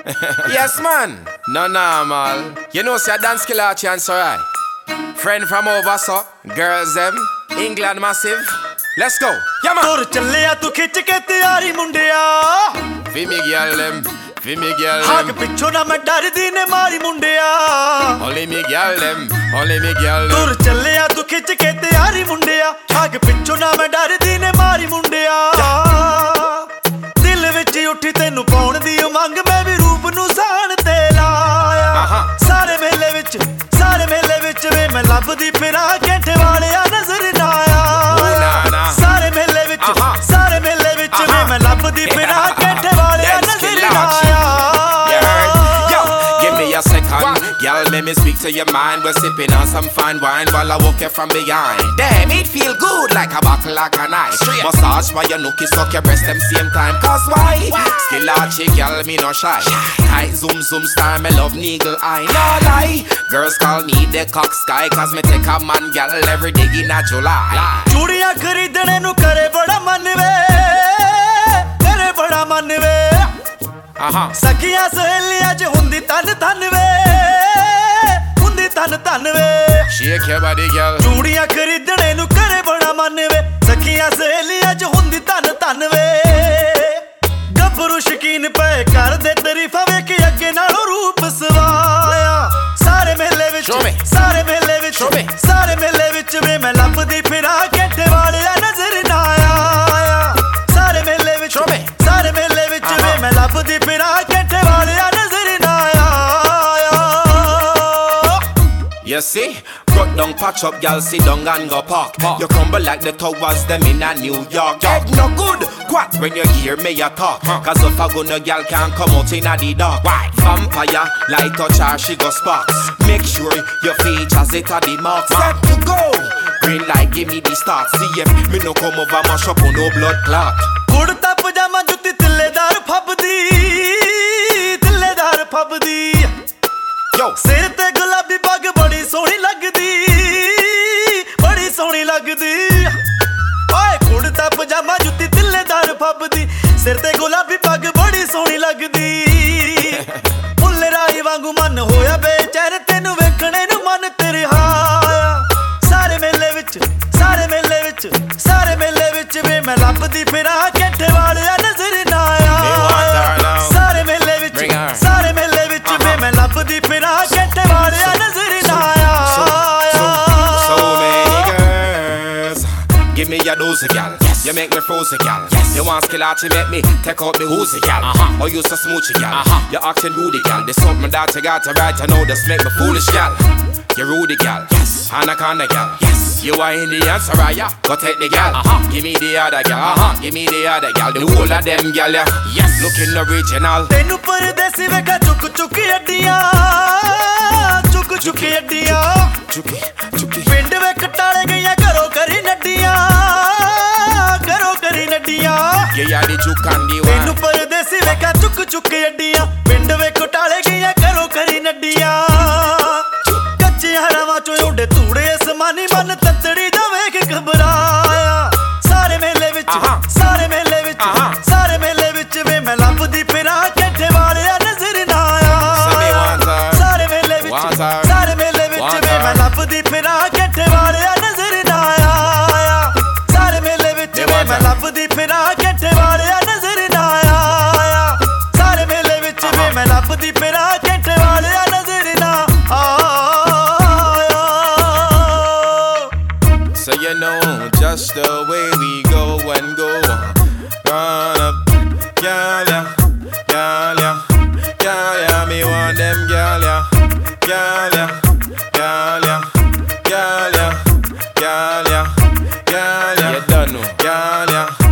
Yes, man. No normal. You know, say a dance killer chance, alright. Friend from over, so girls them, England massive. Let's go. Yeah, man. Tur challe tu khich ke tiyari mundiya. Fi me girl them, fi me girl Haag them. pichho na main dardi ne mari mundiya. Only me girl them, only me girl them. Tur challe tu khich ke tiyari mundiya. Haag pichho na main dardi ne mari mundiya. Dil vich uthi tenu paun di umang मैं भी रूप nu saan te laaya. Sare mele vich वे मैं लभदी फिरा कैंठे वाले नजर ना आया. सारे मेले विच वे मैं लभदी फिरा कैंठे वाले नजर ना आया. Give me a second, girl, let me speak to your mind. We're sipping on some fine wine while I walk you from behind. Damn, it feel good like a bottle like a knife. Massage for your nookie, suck your breast them same time. Cause why? Skill archie, girl, me no shy. Tight zoom style, me love needle eye. No lie, girls call me the cock sky. Cause me take a man, girl, every day in a July. चूड़ियां खरीदने नु करे बड़ा मन वे, करे बड़ा मन वे. सखियां सहेलियां च हुंदी तन तन वे, हुंदी तन तन वे. Shake your body, girl. चूड़ियां खरीदने नु करे बड़ा मन वे, सखियां सहेलियां च हुंदी तन तन वे. गभरू शकीन पे कर दे तारीफा वे कि अगे नालों रूप सवाया. सारे मेले विच वे मैं लभदी फिरा कैंठे वाले नजर ना आया. सारे मेले विच वे मैं लभदी फिरा कैंठे वाले नजर ना आया. You see? Cut down, patch up, y'all sit down and go park. You crumble like the towers them in a New York. Head no good, quack when you hear me a talk. Cause if a gun, girl can't come out in a the dark. Why? Vampire, light touch her, she go sparks. Make sure your features it a the mark. Set to go. Green light, give me the start. See if me no come over, mash up on no blood clot. Kurta पजामा जुत्ती तिल्लेदार फबदी. Yo, सिर ते गुलाबी पग बड़ी सोहनी लगदी, बड़ी सोहनी लगदी. ओए कुर्ता पजामा जुत्ती तिल्लेदार फबदी, सिर ते गुलाबी पग बड़ी सोहनी लगदी. मुल्ले राही वांगू मन होया बेचैन तेनू वेखणे नू मन तेरे हाया. सारे मेले विच वे मैं लभदी फिरा कैंठे वाले नजर ना आया. सारे मेले विच वे मैं लभदी फिरा कैंठे वाले नजर ना आया. So many girls. Give me your dose, girl. You make me frozen, girl. You want skill out, you make me take out me hoozy, girl. Oh, you so smooth, girl. You're acting rudy, girl. There's something that you got to write, I know this make me foolish, girl. You're rudy, girl. Anaconda, girl. You are Indian, Soraya. Go take the girl. Give me the other girl. Give me the other girl. The whole of them, girl, yeah. Yes. Looking original. तेनू परदेसी वेखा चुक चुक अड्डियां, चुक अड्डियां. चुकी. पिंड वे कटाले गईयां घरों करी नड्डियां, ये यारी चुकांदी वा. तेनू परदेसी वेखा चुक अड्डियां, पिंड वे कटाले गईयां घरों करी नड्डियां. कच्चे हरावां चों उड़े धूड़े असमानी मन ततड़ी दा वेख घबराया. सारे मेले विच वे मैं लभदी फिरा कैंठे वाले नजर ना आया. सारे मेले विच वे मैं लभदी फिरा कैंठे वाले नजर ना आया. सारे मेले विच वे मैं लभदी फिरा कैंठे वाले नजर ना आया. सारे मेले विच वे मैं लभदी फिरा कैंठे वाले नजर ना आया. So you know just the way we go and go. Run up, girl, yeah. Me want them, girl, yeah. You done know, girl, yeah.